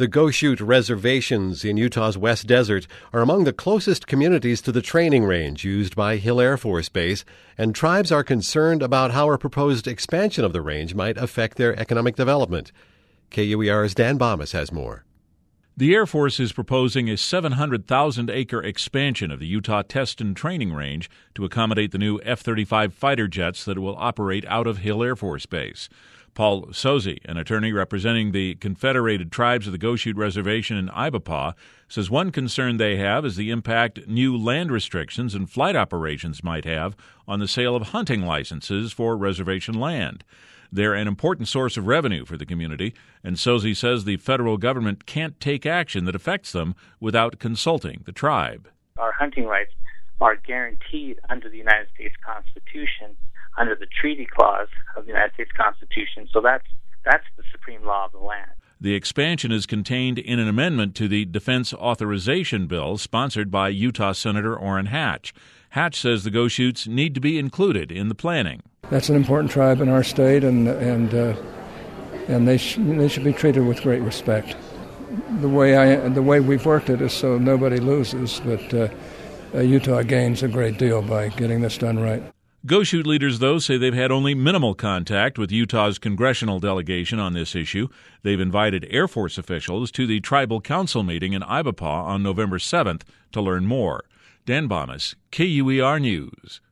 The Goshute reservations in Utah's West Desert are among the closest communities to the training range used by Hill Air Force Base, and tribes are concerned about how a proposed expansion of the range might affect their economic development. KUER's Dan Bomas has more. The Air Force is proposing a 700,000-acre expansion of the Utah Test and Training Range to accommodate the new F-35 fighter jets that will operate out of Hill Air Force Base. Paul Sozi, an attorney representing the Confederated Tribes of the Goshute Reservation in Ibapaw, says one concern they have is the impact new land restrictions and flight operations might have on the sale of hunting licenses for reservation land. They're an important source of revenue for the community, and Sozi says the federal government can't take action that affects them without consulting the tribe. Our hunting rights are guaranteed under the United States Constitution, under the Treaty Clause of the United States Constitution, so that's the supreme law of the land. The expansion is contained in an amendment to the Defense Authorization Bill sponsored by Utah Senator Orrin Hatch. Hatch says the Goshutes need to be included in the planning. That's an important tribe in our state, and they should be treated with great respect. The way we've worked it is so nobody loses, but Utah gains a great deal by getting this done right. Goshute leaders, though, say they've had only minimal contact with Utah's congressional delegation on this issue. They've invited Air Force officials to the Tribal Council meeting in Ibapaw on November 7th to learn more. Dan Bomas, KUER News.